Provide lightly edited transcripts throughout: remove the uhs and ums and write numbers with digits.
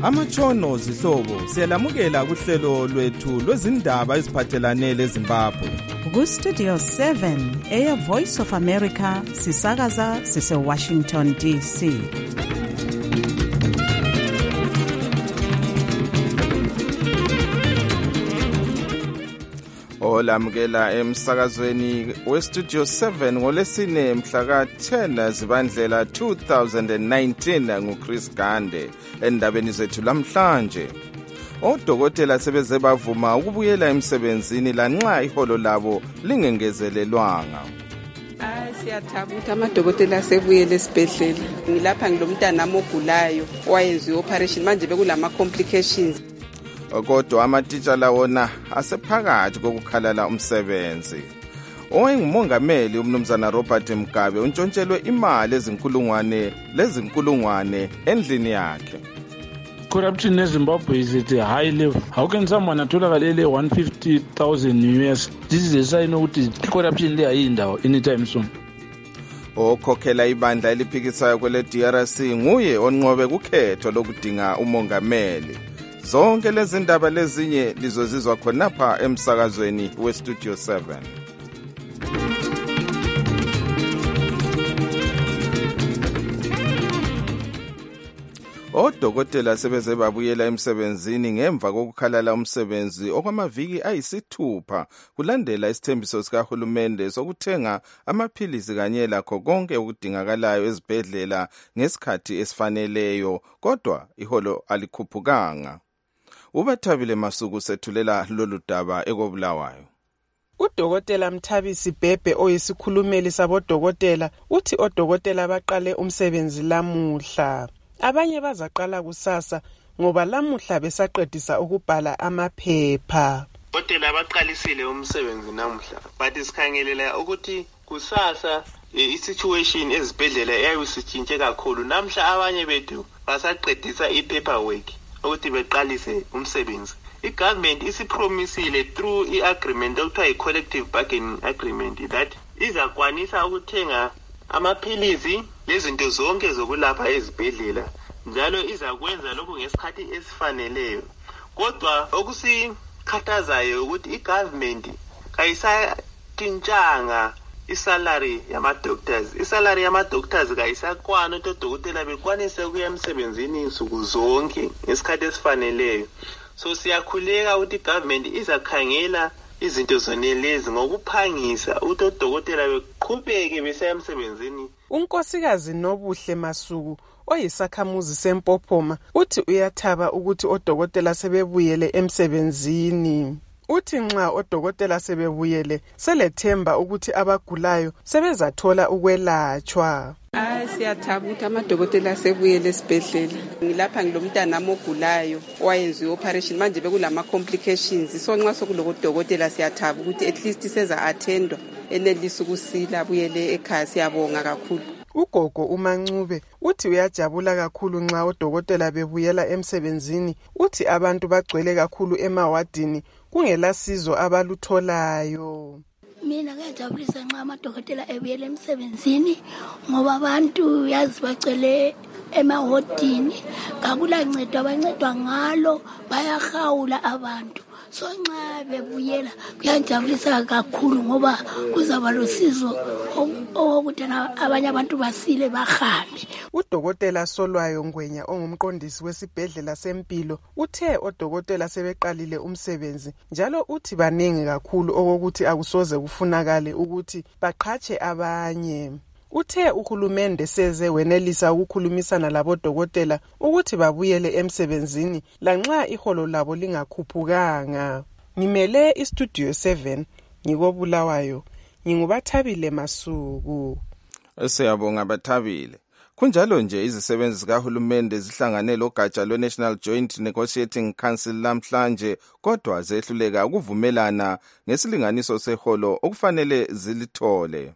Amatshono zihlobo siyalamukela kuhlelo lwethu lwezindaba eziphathelane leZimbabwe. Ku-Studio 7 Air Voice of America sisakaza sise-Washington DC. Olamukela emsakazweni weStudio 7 ngolesine mhla ka-10 Zibandlela 2019 nguChris Gande. Endabeni zethu lamhlanje, odokotela sebeze bavuma ukubuyela emsebenzini lanxa iholo labo lingengezelelwanga. Siyathaba ukuthi amadokotela asebuyele esibhedlela. Ngilapha ngilomntana ogulayo owayenziwe operation, manje bekulama complications. Kodwa amatitshala wona asephakathi kokukhalala umsebenzi. Owayengumongameli umnumzana Robert Mugabe untshontshelwe imali ezinkulungwane endlini yakhe. Corruption in Zimbabwe is at a high level. How can someone atholakale 150,000 US? This is a sign ukuthi corruption le ayindawo anytime soon. Okhokhela ibandla eliphikisayo kwele DRC nguye onqobe kukhetho lokudinga umongameli. Zonke lezi ndaba lezinye lizozizwa khonapha emsakazweni weStudio 7. Odokotela sebeze babuyela emsebenzini ngemva kokukhalala umsebenzi okwamaviki ayisithupha kulandela isithembiso sikahulumende sokuthenga amaphilisi kanye lakho konke okudingakalayo ezibhedlela ngesikhathi esifaneleyo, kodwa iholo alikhuphukanga. Ubathabile Masuku sethulela lolu daba ekobulawayo. Udokotela Mthabisi Bhebhe oyisikhulumeli sabodokotela uthi odokotela baqale umsebenzi lamuhla. Abanye bazaqala kusasa ngoba lamuhla besaqedisa ukubhala amaphepha. Odokotela baqalisile umsebenzi namuhla, but isikhangelela ukuthi kusasa i-situation ezibhedlela eyayisitshintshe kakhulu. Namuhla abanye bethu basaqedisa i-paperwork ukuthi beqalise umsebenzi. I-government isipromisile through i-agreement okuthiwa i-collective bargaining agreement that izakwanisa ukuthenga amaphilisi lezinto zonke zokulapha ezibhedlela, njalo izakwenza lokhu ngesikhathi esifaneleyo. Kodwa okusikhathazayo ukuthi i-government kayisatshintshanga isalary yama-doctors. Isalary yama-doctors kayisakwana ukuthi odokotela bekwanise ukuya emsebenzini insuku zonke ngesikhathi esifaneleyo. So siyakhuleka ukuthi i-government izakhangela izinto zonelezi ngokuphangisa ukuthi odokotela beqhubeke besaya emsebenzini. Unkosikazi Nobuhle Masuku oyisakhamuzi seMpophoma uthi uyathaba ukuthi odokotela sebebuyele emsebenzini. Uthi nxa odokotela sebebuyele selethemba ukuthi abagulayo sebezathola ukwelatshwa. Siyathaba ukuthi amadokotela asebuyele esibhedlela. Ngilapha ngilomntana ogulayo owayenziwe operation, manje bekulama complications. So nxa sokulodokotela siyathaba ukuthi at least seza attendwa enelisa ukusila abuyele ekhaya. Siyabonga kakhulu. Ugogo uMancube uthi uyajabula kakhulu nxa odokotela bebuyela emsebenzini. Uthi abantu bagcwele kakhulu emawadini kungela sizo abalutholayo. Mina ngiyajabulisa nxa amadokotela ebuyela emsebenzini ngoba abantu yazi bagcwele emahodini, kakula ncedo abancedwa ngalo, bayahawula abantu. So nxa bebuyela kuyajabulisa kakhulu ngoba kuzaba losizo ukuthi abanye abantu basile bahambe. Udokotela Solwayo Ngwenya ongumqondisi wesibhedlela sempilo uthe odokotela sebeqalile umsebenzi, njalo uthi baningi kakhulu okokuthi akusoze kufunakale ukuthi baqhatshe abanye. Uthe uhulumende seze wenelisa ukukhulumisana labodokotela ukuthi babuyele emsebenzini lanxa iholo labo lingakhuphukanga. Ngimele iStudio 7 ngikobulawayo, ngingubathabile Masuku. Siyabonga Bathabile. Kunjalo nje izisebenzi zikahulumende zihlangane logatsha lwe-National Joint Negotiating Council lamhlanje, kodwa zehluleka ukuvumelana ngesilinganiso seholo okufanele zilithole.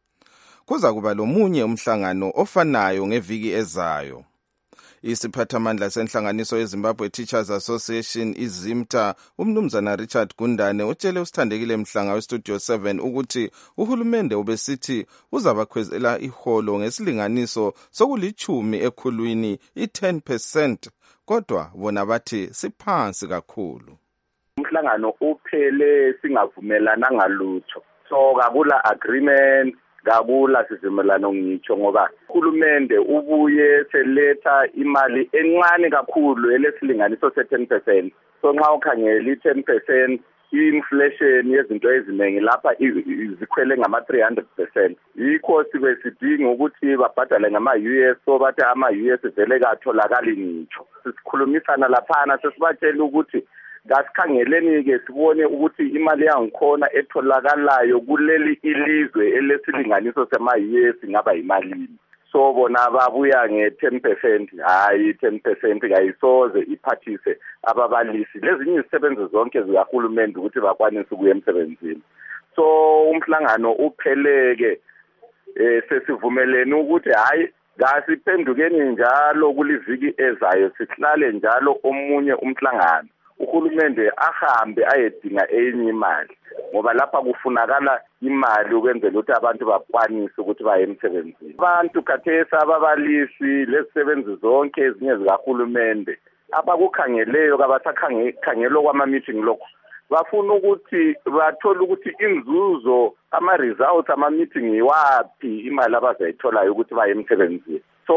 Kuza kuba lomunye umhlangano ofanayo ngeviki ezayo. Isiphathamandla senhlanganiso yeZimbabwe Teachers Association iZimta umnumzana Richard Gundane utshele usithandekile Mhlanga weStudio 7 ukuthi uhulumende ubesithi uzabakhwezela iholo ngesilinganiso sokulithumi ekhulwini i10% kodwa bona bathi siphansi kakhulu. Umhlangano uphele singavumelananga lutho, so kakula agreement, kakula sivumelano ngitsho, ngoba uhulumende ubuye seletha imali encane kakhulu elesilinganiso se-10%. So nxa ukhangela i-10%, i-inflation yezinto eziningi lapha zikhwele ngama-300%. Yikho sibe sidinga ukuthi babhadale ngama-US, so bathi ama-US vele katholakali ngitsho. Sisikhulumisana laphana sesibatshela ukuthi kasikhangeleni-ke sibone ukuthi imali yangikhona etholakalayo kuleli ilizwe elesilinganiso sema-US ngaba yimalini. So bona babuya nge-10%, hayi 10% kayisoze iphathise ababalisi lezinye izisebenzi zonke zikahulumende ukuthi bakwanise ukuya emsebenzini. So umhlangano upheleke sesivumelene ukuthi hayi kasiphendukeni njalo kuliviki ezayo, sihlale njalo omunye umhlangano uhulumende ahambe ayedinga enye imali, ngoba lapha kufunakala imali ukwenzela ukuthi abantu bakwanise ukuthi baye emsebenzini. Abantu khathesi ababalisi lezisebenzi zonke ezinye zikahulumende abakukhangeleyo kabasakhangelo kwama-meeting lokho bafuna ukuthi bathole ukuthi inzuzo ama-results ama-meeting yiwaphi imali abazayitholayo ukuthi baye emsebenzini. So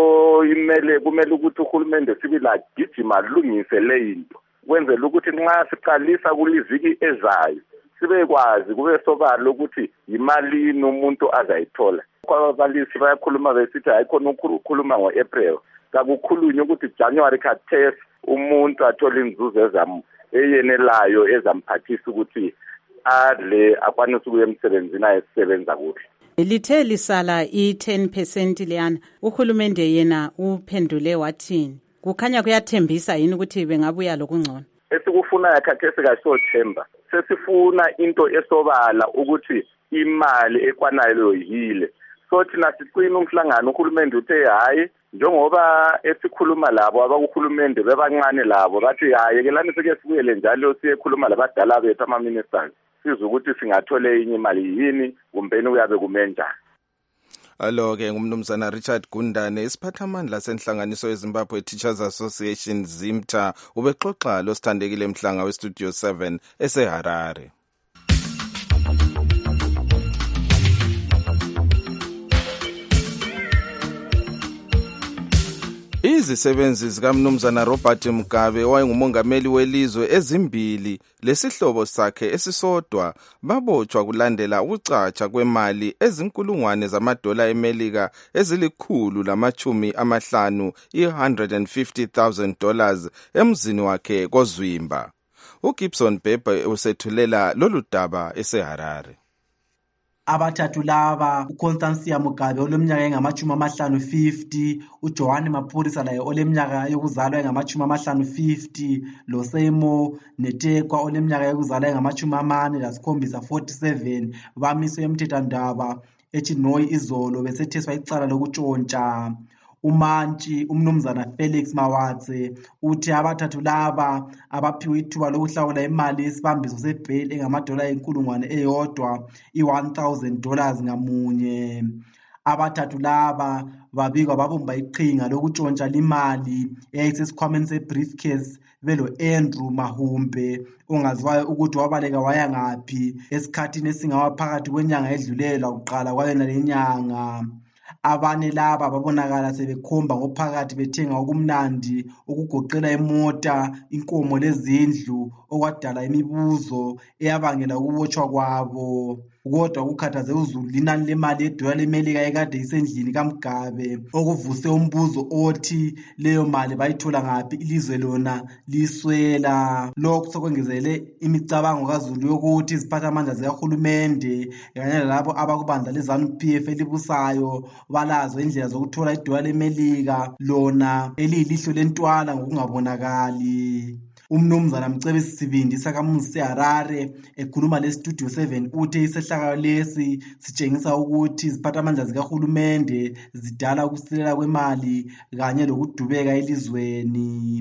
kumele ukuthi uhulumende sibila gijima lungise le into kwenzela ukuthi nxa siqalisa kuliviki ezayo sibekwazi kube sobala ukuthi yimalini umuntu azayithola. Kwababalisi bayakhuluma besithi hayi khona ukukhuluma ngo-April, kakukhulunywe ukuthi January khathesi umuntu athola inzuzo eyenelayo ezamphathisa ukuthi adle akwanise ukuya emsebenzini ayesebenza kuhle. Lithe lisala i-10% liyana, uhulumende yena uphendule wathini? Kukhanya kuyathembisa yini ukuthi bengabuya lokungcono? Esikufunayo khathesi kayisothemba, sesifuna into esobala ukuthi imali ekwanayo yile. So thina siqina umhlangano uhulumende uthe hayi njengoba esikhuluma labo abakuhulumende bebancane labo bathi hayi ke lani sike sibuyele njalo siyekhuluma labadala bethu ama-ministers siza ukuthi singathole enye imali yini kumbeni uyabe kumenjani. Alo-ke ngumnumzana Richard Gundane, isiphathamandla senhlanganiso yeZimbabwe Teachers Association ZIMTA, ubexoxa lo Sithandekile Mhlanga weStudio 7 eseHarare. Izisebenzi zikaMnumzana Robert Mugabe owayengumongameli welizwe ezimbili lesihlobo sakhe esisodwa babotshwa kulandela ukucatsha kwemali ezinkulungwane zamadola eMelika ezili-150 $150,000 emzini wakhe koZwimba. uGibson Bebe usethulela lolu daba eseHarare. Abathathu laba, uConstancia Mugabe oleminyaka engama-50, uJohani Mapurisa laye oleminyaka yokuzalwa engama-50, loSeymour Netekwa oleminyaka yokuzalwa engama-47, 47, bamiswe emthethandaba eChinoyi izolo besetheswa icala lokutshontsha. Umantshi umnumzana Felix Mawatse uthi abathathu laba abaphiwe ithuba lokuhlawula imali yesibambiso sebheli engama$1,000 $1,000 ngamunye. Abathathu laba babikwa babumba iqhinga lokutshontsha limali eyayisesikhwameni sebriefcase belo Andrew Mahumbe ongaziwayo ukuthi wabaleka waya ngaphi esikhathini esingaphakathi kwenyanga edlulela kuqala kwayona lenyanga. Abane laba babonakala sebekhomba ngophakathi bethenga okumnandi ukugoqela imota, inkomo lezindlu okwadala imibuzo eyabangela ukubotshwa kwabo. Kodwa kukhathaze uzulu linani lemali yedola leMelika ekade isendlini kaMugabe okuvuse umbuzo othi leyo mali bayithola ngaphi ilizwe lona liswela. Lokhu sokwengezele imicabango kaZulu yokuthi iziphathamandla zikahulumende kanye lalabo abakubandla leZANU-PF elibusayo balazo indlela zokuthola idola leMelika lona eliyilihlo lentwala ngokungabonakali. Umnumzana Mcebisi Sibindi sakamuzi seHarare ekhuluma leStudio 7 uthe isehlakalo lesi sitshengisa ukuthi iziphathamandla zikahulumende zidala ukusilela kwemali kanye lokudubeka elizweni.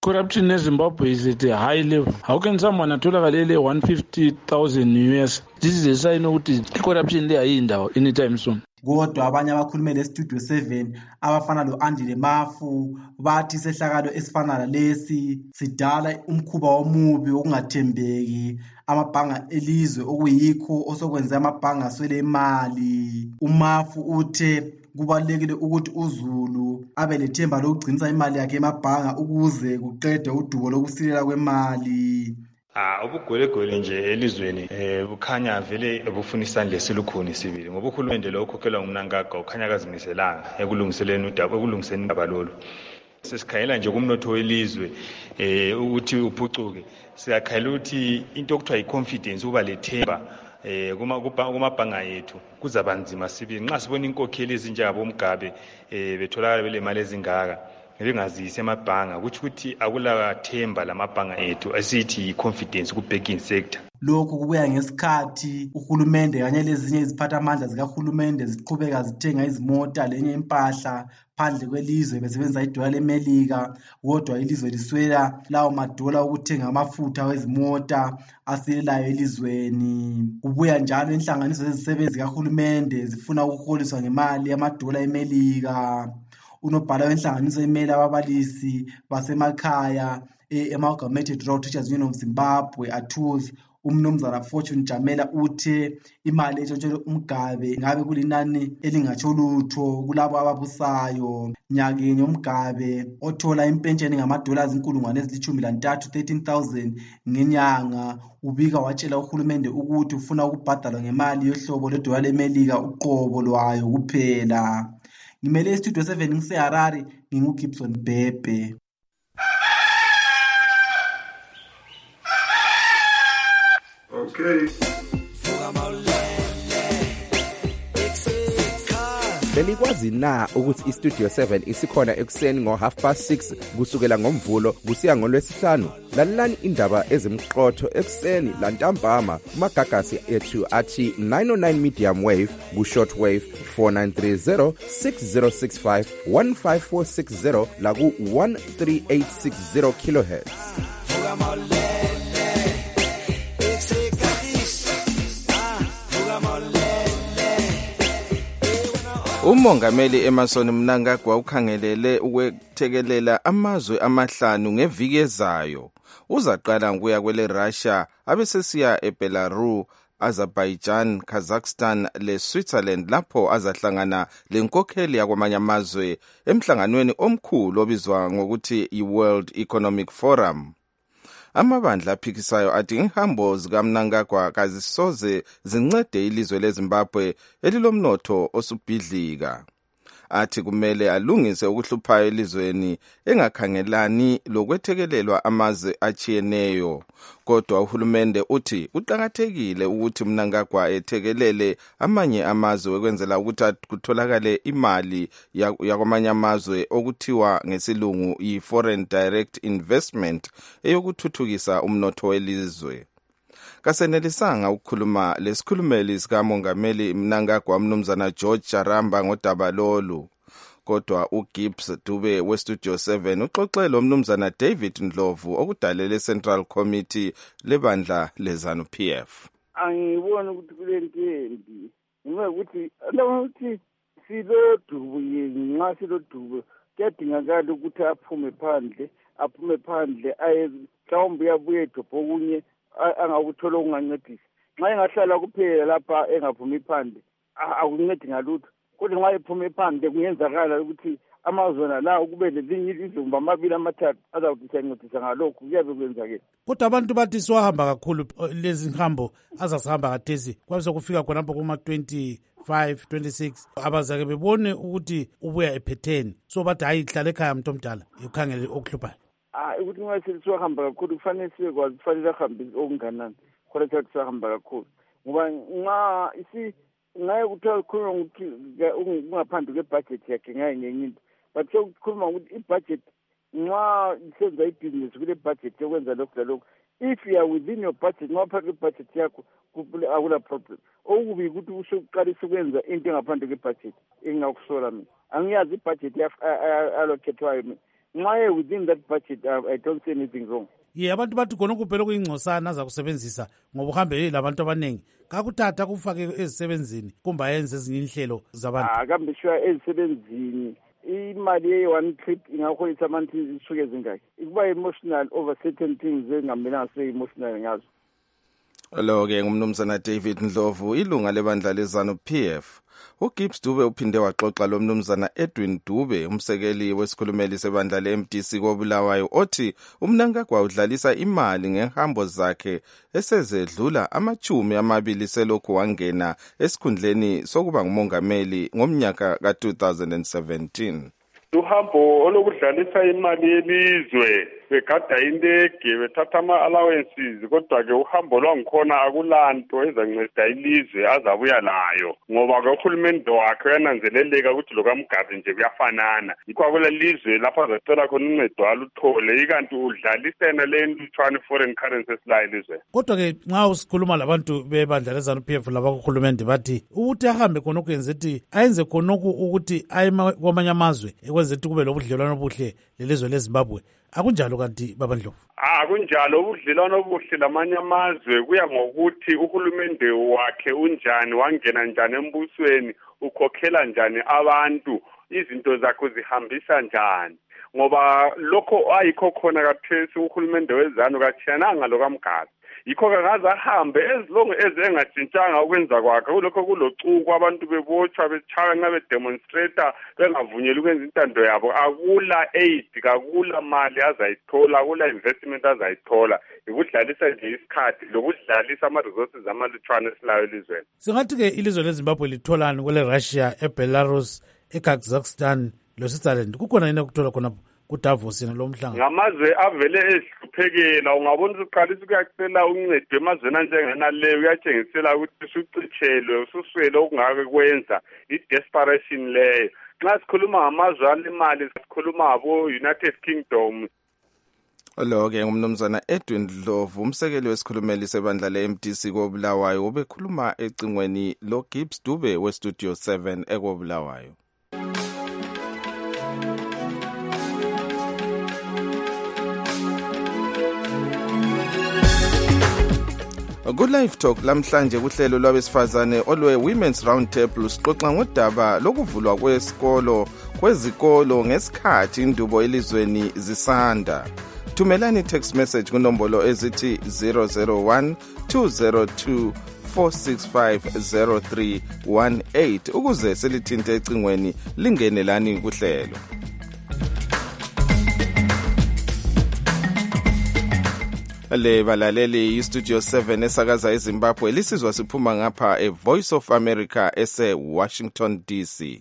Corruption in Zimbabwe is at a high level. How can someone atolakalele 150,000 US? This is a sign of corruption there anytime soon. Kodwa abanye abakhulume leStudio 7 abafana lo-Andile Mafu bathi isehlakalo esifana lalesi sidala umkhuba omubi wokungathembeki amabhanga elizwe okuyikho osokwenze amabhanga aswele imali. UMafu uthe kubalulekile ukuthi uZulu abe lethemba lokugcinisa imali yakhe emabhanga ukuze kuqede udubo lokusilela kwemali. Ubugwelegwele nje elizweni bukhanya vele bufuna isandla esilukhuni isibili ngoba uhulumende lo okhokhelwa nguMnangagwa ukhanya akazimiselanga ekulungiseleni indaba lolu. Sesikhayela nje kumnotho welizwe ukuthi uphucuke. Siyakhayela ukuthi into okuthiwa i-confidence uba lethemba kumabhanga yethu kuzaba nzima sibili nxa sibona inkokheli ezinjengabo Mugabe betholakala bele mali ezingaka bengazisi emabhanga ukuthi akulathemba lamabhanga ethu asithi i-confidence ku-banking sector. Lokhu kubuya ngesikhathi uhulumende kanye lezinye iziphathamandla zikahulumende ziqhubeka zithenga izimota lenye impahla phandle kwelizwe besebenzisa idola leMelika, kodwa ilizwe liswela lawo madola okuthenga amafutha wezimota asilelayo elizweni. Kubuya njalo inhlanganiso zezisebenzi zikahulumende zifuna ukuholiswa ngemali yamadola eMelika. Unobhala wenhlanganiso emele ababalisi basemakhaya Amalgamated Rural Teachers Union of Zimbabwe ATUZ umnumzana Fortune Jamela uthe imali etshontshelwe uMgabe ngabe kulinani elingatsho lutho kulabo ababusayo. Nyakenye uMgabe othola impentsheni ngamadollars 13,000 ngenyanga ubika watshela uhulumende ukuthi ufuna ukubhadalwa ngemali yohlobo lwedola leMelika uqobo lwayo kuphela. Ngimele iStudio 7 ngiseHarare nginguGibson Bhebhe. Okay. Belikwazi na ukuthi iStudio 7 isikhona ekuseni ngo6:30 kusukela ngoMvulo kusiya ngoLwesihlanu? Lalelani indaba ezimqotho ekuseni lantambama kumagagasi ethu athi 909 medium wave ku-short wave 4930 6065 15460 la ku-13860 kHz. Umongameli Emmerson Mnangagwa ukhangelele ukwethekelela amazwe amahlanu ngeviki ezayo. Uzaqala ngokuya kwele Russia abesesiya eBelarus, Azerbaijan, Kazakhstan leSwitzerland lapho azahlangana lenkokheli yakwamanye amazwe emhlanganweni omkhulu obizwa ngokuthi iWorld Economic Forum. Amabandla aphikisayo athi inhambo zikaMnangagwa kazisoze zincede ilizwe leZimbabwe elilomnotho osubhidlika. Athi kumele alungise ukuhluphayo elizweni engakhangelani lokwethekelelwa amazwe achiyeneyo. Kodwa uhulumende uthi kuqakathekile ukuthi Mnangagwa ethekelele amanye amazwe ukwenzela ukuthi kutholakale imali yakwamanye amazwe okuthiwa ngesilungu i-foreign direct investment eyokuthuthukisa umnotho welizwe. Kasenelisanga ukukhuluma lesikhulumeli sikamongameli Mnangagwa umnumzana George Charamba ngodaba lolu. Kodwa uGibbs Dube weStudio 7 uxoxele umnumzana David Ndlovu okudalele Central Committee lebandla lezanu PF. Angibona ukuthi kulentembi ngoba ukuthi ukuthi silodubo nxa silodubo kuyadingakala ukuthi aphume phandle aye mhlawumbe uyabuya edobho okunye angakuthola okungancedisa. Nxa engahlala kuphela lapha engaphumi phandle akuncedi ngalutho. Kodwa nxa ephume phandle kuyenzakala ukuthi amazona la kube lelinye izumba amabili amathathu azawuthi siyancedisa ngalokhu kuyabe kwenzakele. Kodwa abantu bathi siwahamba kakhulu lezi nhambo azasihamba kathesi kwabe sokufika khonapho kuma-25 26 abazake bebone ukuthi ubuya ephetheni so bathi hayi hlala ekhaya mntu omdala ukhangele okuhluphayo. Ukuthi nxa siwahamba kakhulu kufanele sibekwazi kufanele ahambe okunganani khona sathi sihamba kakhulu ngoba ngaye kuthiwa kukhulunywa ukuthi ungaphandle kwebhajethi yakhe ngaye ngenye into but sekukhuluma ukuthi ibhajethi nxa senza ibhizinesi kule bhajethi yokwenza lokhu lalokhu if you are within your budget nxa phakathi kwebhajethi yakho akula problem. Okubi ukuthi usuqalisa ukwenza into engaphandle kwebhajethi engakusola mina angiyazi ibhajethi alokhethwayo nxa within that budget I don't see anything wrong. Abantu bathi khona kuphela kuyingcosana aza kusebenzisa ngoba uhambe labantu abaningi kakuthatha kufake ezisebenzini kumbe ayenze ezinye inhlelo zabantu. Kambe sure ezisebenzini imali ye-one trip ingakholisa abantu isuke ezingaki. Ikuba emotional over certain things engamela se-emotional ngazo. Lo-ke ngumnumzana David Ndlovu, ilunga lebandla lezanu PF. uGibbs Dube uphinde waxoxa lo mnumzana Edwin Dube, umsekeli wesikhulumeli sebandla le-MDC koBulawayo, othi umnankagwa udlalisa imali ngehambo zakhe esezedlula 20 selokhu wangena esikhundleni sokuba ngumongameli ngomnyaka ka-2017. Uhambo olokudlalisa imali yelizwe begada indege bethatha ama-allowances, kodwa-ke uhambo lwangikhona akulanto ezanceda ilizwe azabuya layo ngoba uhulumende wakhe uyananzeleleka ukuthi lokaMugabe nje kuyafanana. Yikho akula lizwe lapho azacela khona uncedo aluthole, ikanti udlalisena le ntutshwane foreign currency esilayo ilizwe. Kodwa-ke nxa usikhuluma labantu bebandla lezanu PF labakuhulumende bathi ukuthi ahambe khonokhu ayenze khonokhu ukuthi aye kwamanye amazwe ekwenza ukuthi kube lobudlelwano obuhle lelizwe leZimbabwe. Akunjalo kanti baba Ndlovu? Akunjalo, ubudlelwano obuhle lamanye amazwe kuya ngokuthi uhulumende wakhe unjani, wangena njani embusweni, ukhokhela njani abantu, izinto zakhe zihambisa njani. Ngoba lokho ayikho khona kathesi uhulumende wezanu katshiyananga lokaMugabe. Yikho kangaze ahambe ezilongo engajintshanga ukwenza kwakhe, kulokho kulocuku abantu bebotshwa betshaya nxa bedemonstrator bengavunyeli ukwenza intando yabo. Akula aid, akula mali azayithola, akula investment azayithola. Ikudlalisa nje isikhathi lokudlalisa ama-resources amalutshwane esilayo elizweni. Singathi-ke ilizwe leZimbabwe litholani kwele Russia, eBelarus, eKazakhstan loSwitzerland? Kukhona yini ukuthola khonapho kuDavos lo mhlanga? Ngamazwe avele ezihluphekela, ungabona usuqalisa ukuyacela uncedo emazweni anjengana leyo, uyatshengisela ukuthi usucitshelwe, ususwele okungake kwenza, i-desperation leyo. Nxa sikhuluma ngamazwe alemali sikhuluma ngabo-United Kingdom. Lo-ke ngumnumzana Edwin Ndlovu, umsekeli wesikhulumeli sebandla le-MDC koBulawayo, ubekhuluma ecingweni loGibbs Dube weStudio 7 ekoBulawayo. Ku-Live Talk lamhlanje kuhlelo lwabesifazane olwe Women's Roundtable sixoxa ngodaba lokuvulwa kwezikolo ngesikhathi indubo elizweni zisanda. Thumelani text message kunombolo ezithi 001 202 465 0318 ukuze selithinte ecingweni lingenelani kuhlelo. Le balaleli iStudio 7 esakaza eZimbabwe lisizwa siphuma ngapha eVoice of America ese-Washington DC.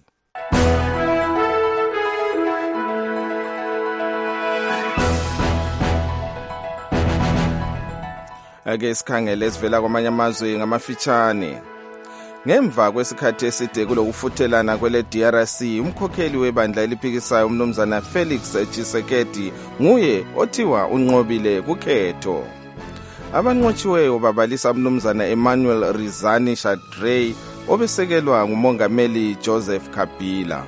Ake sikhangele esivela kwamanye amazwe ngamafitshane. Ngemva kwesikhathi eside kulokufuthelana kwele DRC, umkhokheli webandla eliphikisayo umnumzana Felix Tshisekedi nguye othiwa unqobile kukhetho. Abanqotshiweyo babalisa umnumzana Emmanuel Rizani Shadrey obesekelwa ngumongameli Joseph Kabila.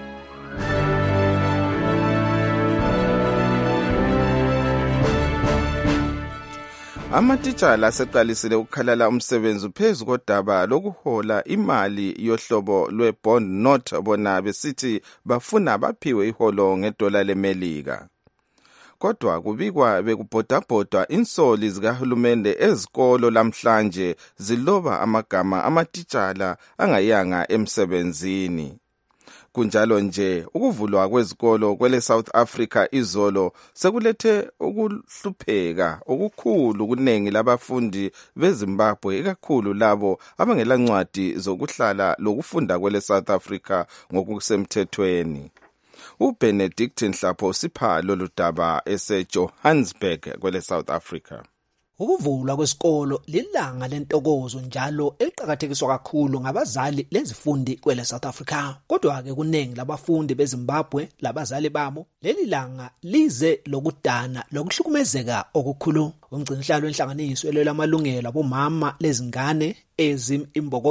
Amatitshala aseqalisile ukukhalala umsebenzi phezu kodaba lokuhola imali yohlobo lwe-bond note, bona besithi bafuna baphiwe iholo ngedola leMelika. Kodwa kubikwa bekubhodabhodwa insoli zikahulumende ezikolo lamhlanje ziloba amagama amatitshala angayanga emsebenzini. Kunjalo nje ukuvulwa kwezikolo kwele South Africa izolo sekulethe ukuhlupheka okukhulu kuningi labafundi beZimbabwe, ikakhulu labo abangelancwadi zokuhlala lokufunda kwele South Africa ngokusemthethweni. uBenedict Nhlapho sipha lolu daba eseJohannesburg kwele South Africa. Ukuvulwa kwesikolo lilanga lentokozo njalo eliqhakathekiswa kakhulu ngabazali lezifundi kwele South Africa. Kodwa-ke kuningi labafundi beZimbabwe labazali babo leli langa lize lokudana lokuhlukumezeka okukhulu. Umgcinihlalo wenhlanganiso elwela amalungelo abomama lezingane Ezim Imbokodo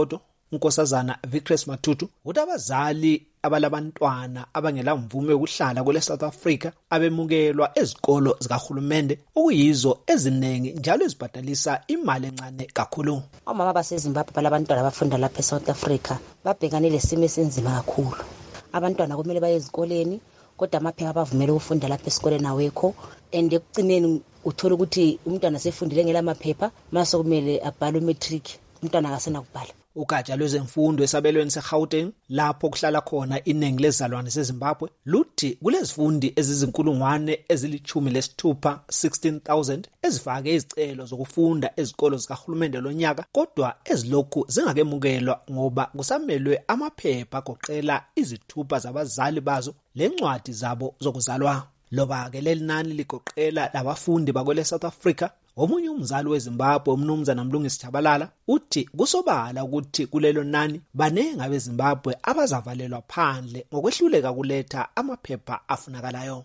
unkosazana Victress Matutu ukuthi abazali abalabantwana abangela mvume yokuhlala kwele South Africa abemukelwa ezikolo zikahulumende okuyizo eziningi njalo ezibhadalisa imali encane kakhulu. Omama baseZimbabwe balabantwana abafunda lapha eSouth Africa babhekane lesimo esinzima kakhulu. Abantwana kumele baye ezikoleni kodwa amaphepha abavumela ukufunda lapha esikoleni awekho, and ekucineni uthola ukuthi umntwana sefundile ngelamaphepha mase kumele abhale umatric, umntwana akasena kubhala. Ugatsha lwezemfundo esabelweni seGauteng lapho kuhlala khona iningi lezalwane seZimbabwe luthi kulezifundi ezizinkulungwane ezili-16,000 16,000 ezifake izicelo zokufunda ezikolo zikahulumende lonyaka, kodwa ezilokhu zingakemukelwa ngoba kusamelwe amaphepha agoqela izithupha zabazali bazo lencwadi zabo zokuzalwa. Loba-ke leli nani ligoqela labafundi bakwele South Africa. Omunye umzali weZimbabwe umnumzana Mlungisi Tshabalala uthi kusobala ukuthi kulelo nani banenge abeZimbabwe abazavalelwa phandle ngokwehluleka kuletha amaphepha afunakalayo.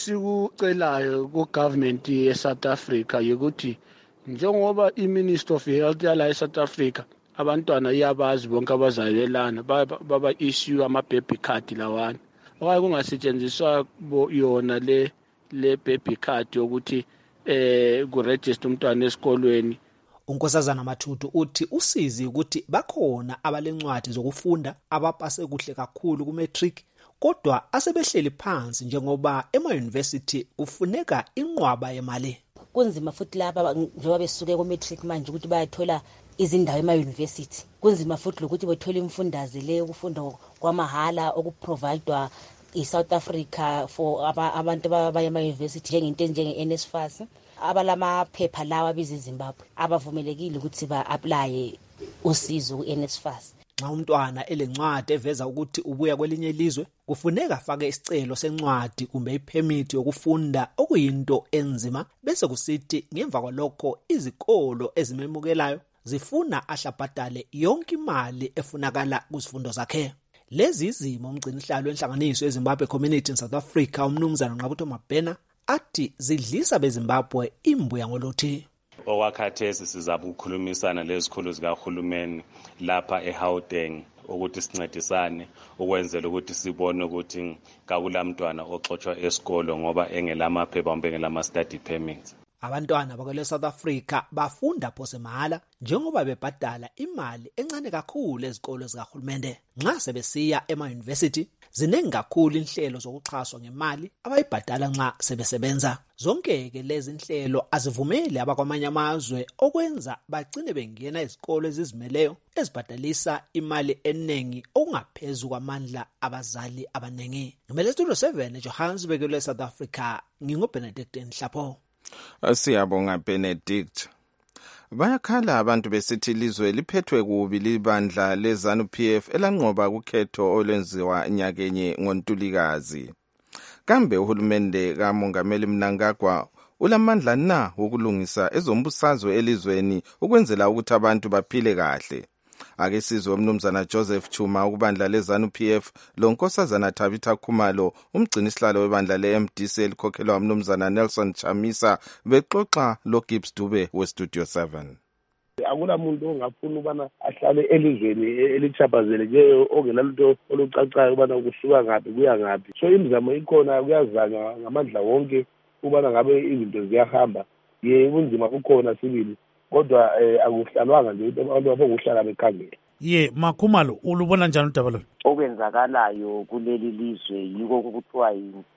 Esikucelayo ku-government ye-South Africa ukuthi njengoba i-Minister of Health yala e-South Africa abantwana iyabazi bonke abazalelana baba issue ama-baby card lawana. Okanye kungasetshenziswa yona le baby card yokuthi kuregister umntwana esikolweni. Unkosazana Matutu uthi usizi ukuthi bakhona abalencwadi zokufunda abapase kuhle kakhulu ku-matric kodwa asebehleli phansi njengoba ema-university kufuneka inqwaba yemali. Kunzima futhi laba njengoba besuke ku-matric manje ukuthi bayathola izindawo ema-university. Kunzima futhi lokuthi bethola imfundaze le ukufunda kwamahala okuprovidwa i-South Africa for abantu abaya ema-university njengento njenge-NSFAS. Abalamaphepha lawa bezimbabwe abavumelekile ukuthi ba-aplaye usizo ku-NSFAS. Nxa umntwana elencwadi eveza ukuthi ubuya kwelinye ilizwe kufuneka afake isicelo sencwadi kumbe ipermit yokufunda okuyinto enzima bese kusithi ngemva kwalokho izikolo ezimemukelayo zifuna ahlabhadale yonke imali efunakala kuzifundo zakhe. Lezi izimo umgcinihlalo wenhlanganiso yeZimbabwe Community in South Africa umnumzana Nqabutho Mabhena athi zidlisa beZimbabwe imbuya ngoluthi. Okwakhathesi sizabe ukukhulumisana lezikhulu zikahulumeni lapha eGauteng ukuthi sincedisane ukwenzela ukuthi sibone ukuthi kakulamntwana oxoxwa esikolo ngoba engelamaphepha kumbe engelama-study permits. Abantwana bakwele South Africa bafunda phose mahala njengoba bebhadala imali encane kakhulu ezikolo zikahulumende. Nxa sebesiya ema-university ziningi kakhulu inhlelo zokuxhaswa ngemali abayibhadala nxa sebesebenza. Zonke-ke lezi inhlelo azivumeli abakwamanye amazwe okwenza bagcine bengena izikolo ezizimeleyo ezibhadalisa imali eningi okungaphezu kwamandla abazali abaningi. Ngimele Studio 7 eJohannesburg le South Africa ngingoBenedict Nhlapho. Siyabonga Benedict. Bayakhala abantu besithi ilizwe liphethwe kubi libandla leZANU-PF elanqoba kukhetho olwenziwa nyakenye ngoNtulikazi. Kambe uhulumende kaMongameli Mnangagwa ulamandla na ukulungisa ezombusazwe elizweni ukwenzela ukuthi abantu baphile kahle? Ake sizwe umnumzana Joseph Chuma ukubandla leZANU-PF lonkosazana Tabitha Khumalo umgcinisihlalo webandla le-MDC elikhokhelwa umnumzana Nelson Chamisa bexoxa loGibbs Dube weStudio 7. Akula muntu ongafuna ubana ahlale elizweni elichaphazeleke ongenalutho olucacayo ubana kusuka ngaphi kuya ngaphi. So imizamo ikhona kuyazanywa ngamandla wonke ubana ngabe izinto ziyahamba. Kunzima kukhona sibili kodwa akuhlalwanga nje abantu bafokuhlala bekhangela. Makhumalo ulubona njani udaba lo? Okwenzakalayo kuleli lizwe yiko kuthiwa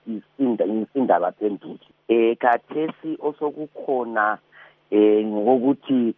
insindaba phendulo. Khathesi osokukhona ngokuthi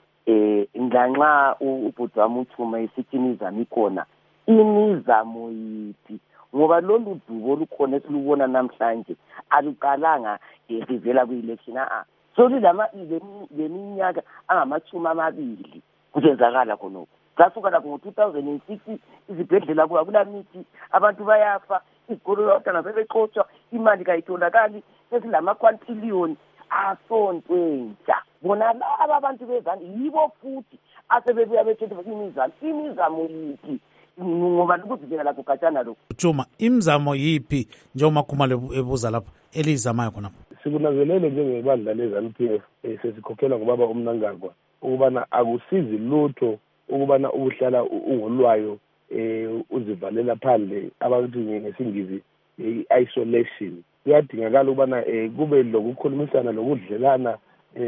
nganxa ubhuti wami uThuma esithi imizamo ikhona. Imizamo yithi ngoba lolu dubo olukhona esilubona namhlanje aluqalanga sivela ku-election so leminyaka angama-20 kuzenzakala khonokho. Zasukela ngo-2006 izibhedlela akulamithi abantu bayafa izikolo abantwana sebexotshwa imali kayitholakali sesilama-quintillion asontwentsha. Bona laba abantu bezani yibo futhi asebebuya bethethe imizamo yithi ngoba lokuzivela lakho gatshana lokho. Chuma, imizamo yiphi njengoba Khumalo ebuza lapho elizamayo khonapho? Sikunanzelele njengebandla leZANU-PF sesikhokhelwa ngobaba uMnangagwa ukubana akusizi lutho ukubana ubuhlala ungolwayo uzivalela phandle abantu ngesingisi i-isolation. Kuyadingakala ukubana kube lokukhulumisana lokudlelana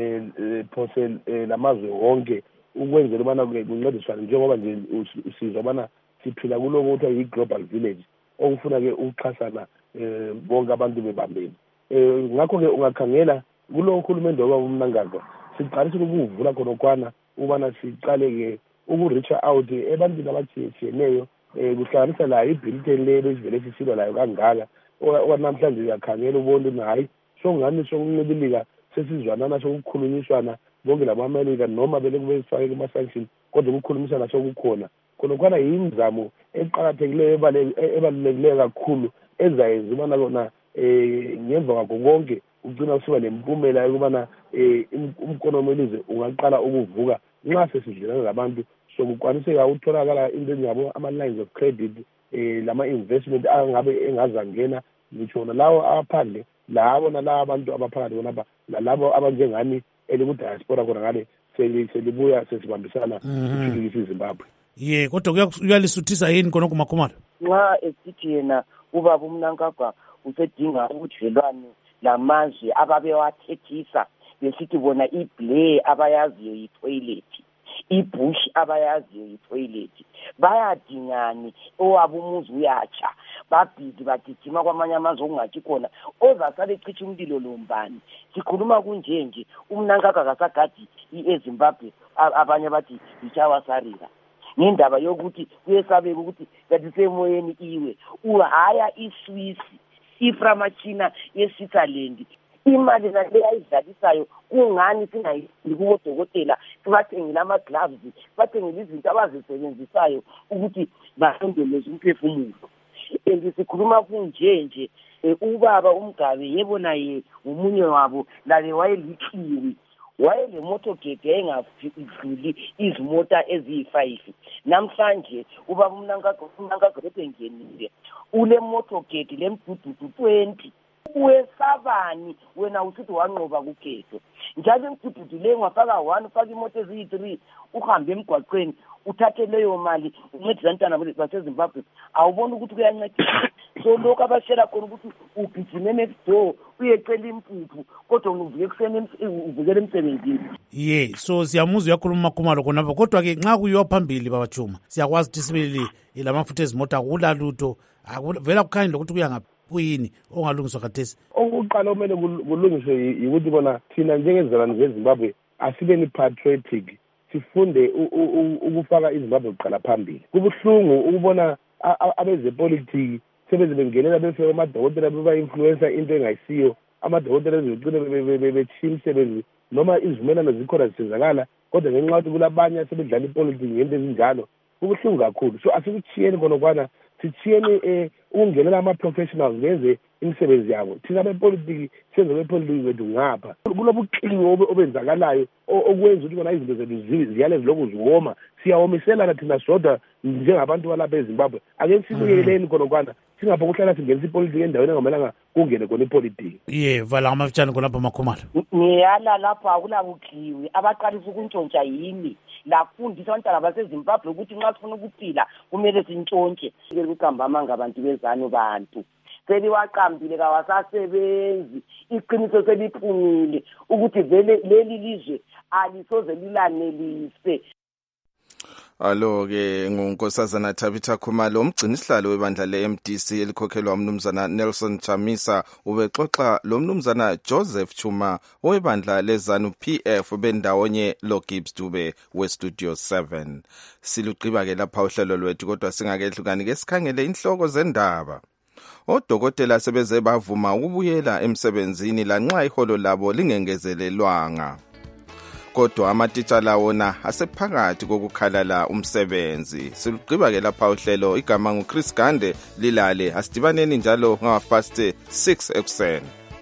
phose lamazwe wonke ukwenzela ubana kuncediswane njengoba nje usizwa ubana siphila kuloko kuthiwa yi-global village okufuna-ke ukuxhasana bonke abantu bebambeni. Ngakho-ke ungakhangela kulo uhulumende waba uMnangagwa siqalisile ukuvula khonokwana ukubana siqale-ke uku-reacha out ebantwini abatshiyeneyo kuhlanganisa layo ibhiliteni lelo esivele sisilwa layo kangaka namhlanje uyakhangela ubona ukuthi hayi sokungani sokuncibilika sesizwanana sokukhulunyiswana bonke lama-Amerika noma bele kube sifake kuma-sanction kodwa ukukhulumisana sokukhona khonokwana yimizamo eqakathekileyo ebalulekileyo kakhulu ezayenza ubana lona ngemva kwakho konke ugcina usiba nempumela yokubana umkonomi welizwe ungaqala ukuvuka nxa sesidlelana labantu sokukwaniseka ukutholakala into enjengabo ama-lines of credit lama-investment angabe engazangena ngitsho nalawo aphandle labo nalabo abantu abaphakathi khonapha nalabo abanjengani eliku-diaspora khona ngale selibuya sesibambisana ukuthuthukisa iZimbabwe. Kodwa kuylisuthisa yini khonokho Makhumalo? Nxa esithi yena ubaba uMnangagwa usedinga ubudlelwane lamazwe ababewathethisa besithi bona iBlair abayaziyo yi-toilet, iBush abayaziyo yi-toilet, bayadingani owabo umuzi uyatsha babhidi bagijima kwamanye amazwe okungathi khona ozasale ecithi umlilo lombani. Sikhuluma kunjenje uMnangagwa kasagadi eZimbabwe abanye bathi yichawasarira ngendaba yokuthi kuyesabeka ukuthi kathi semoyeni iwe uhaya iSwiss iframachina yeSwitzerland imali nale ayidlalisayo kungani singayidli kubodokotela sibathengile ama-gloves sibathengile izinto abazisebenzisayo ukuthi basondeleze umphefumulo. Sikhuluma kunjenje ubaba uMgabe yebo naye umunye wabo lale wayelikiwi wayelemotorgate yayingadluli izimota eziyi-5. Namhlanje ubaba uMnangagwa bebengenile ule motorgate lemdududu 20 wesabani wena usithi wanqoba kukhetho njalo imdududu le ngwafaka 1 ufaka imoto eziyi-3 uhambe emgwaqweni uthathe leyo mali uncedisa ntana baseZimbabwe awubona ukuthi kuyancedisa. So lokho abashela khona ukuthi ugijime next door uyecela impuphu kodwa uvuke ekuseni uvukele emsebenzini. So siyamuzwa uyakhuluma Makhumalo khonapha kodwa ke nxa kuyiwa phambili babajuma siyakwazi ukuthi sibili lamafutha ezimota akulalutho vela kukhanye lokuthi kuya ngaphi ongalungiswa khathesi. Okokuqala okumele kulungiswe yikuthi bona thina njengezizalwane zeZimbabwe asibeni patriotic sifunde ukufaka iZimbabwe kuqala phambili. Kubuhlungu ukubona abezepolitiki sebeze bengelela befike amadokotela beba-influencer into engayisiyo amadokotela ezogcina betshiya imisebenzi noma izivumelano zikhona zisenzakala kodwa ngenxa yokuthi kulabanye asebedlala ipolitiki ngento ezinjalo kubuhlungu kakhulu. So asikuchiyeni khonokwana sithiyeni ukungenela ama-professionals benze imisebenzi yabo. Thina bepolitiki senze bepolitiki bethu ngapha kulobuqili obenzakalayo okwenza ukuthi kona izinto zethu ziyale zilokhu ziwoma siyawomiselana thina sodwa njengabantu balapha eZimbabwe. Ake sibuyekeleni khonokwana singapho kuhlala singenisa ipolitiki endaweni engamelanga kungene khona ipolitiki. Vala ngamafitshane khonapha Makhumalo. Ngiyala lapho akulabudliwi abaqalisa ukuntshontsha yimi lafundisa abantwana baseZimbabwe ukuthi nxa sifuna ukuphila kumele sintshontshe. Ukuhamba amanga abantu bezanu bantu seliwaqambile kawasasebenzi iqiniso seliphumile ukuthi vele leli lizwe alisoze lilanelise. Alo-ke ngunkosazana Tabitha Khumalo umgcini sihlalo webandla le-MDC elikhokhelwa umnumzana Nelson Chamisa ubexoxa lo mnumzana Joseph Chuma owebandla lezanu PF bendawonye lo Gibbs Dube weStudio 7. Silugqiba-ke lapha uhlelo lwethu kodwa singakehlukani-ke sikhangele inhloko zendaba. Odokotela sebeze bavuma ukubuyela emsebenzini lanxa iholo labo lingengezelelwanga. Kodwa amatitshala wona asephakathi kokukhalala umsebenzi. Silugqiba-ke lapha uhlelo igama nguChris Gande lilale asidibaneni njalo nga-6 ekuseni.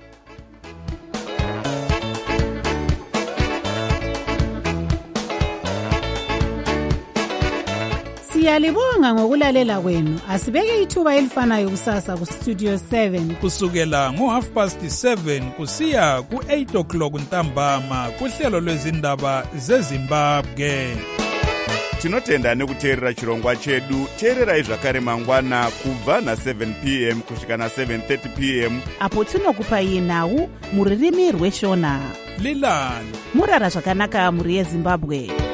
Siyalibonga ngokulalela kwenu. Asibeke ithuba elifanayo kusasa kuStudio 7 kusukela ngo-7:30 kusiya ku-8 o'clock ntambama kuhlelo lwezindaba zeZimbabwe. tinotenda nekuteerera chirongwa chedu. teererai zvakare mangwana kubva na7 p.m. kusvika na7:30 p.m. apo tinokupai nhau muririmi rweshona. lilani murara zvakanaka mhuri yezimbabwe.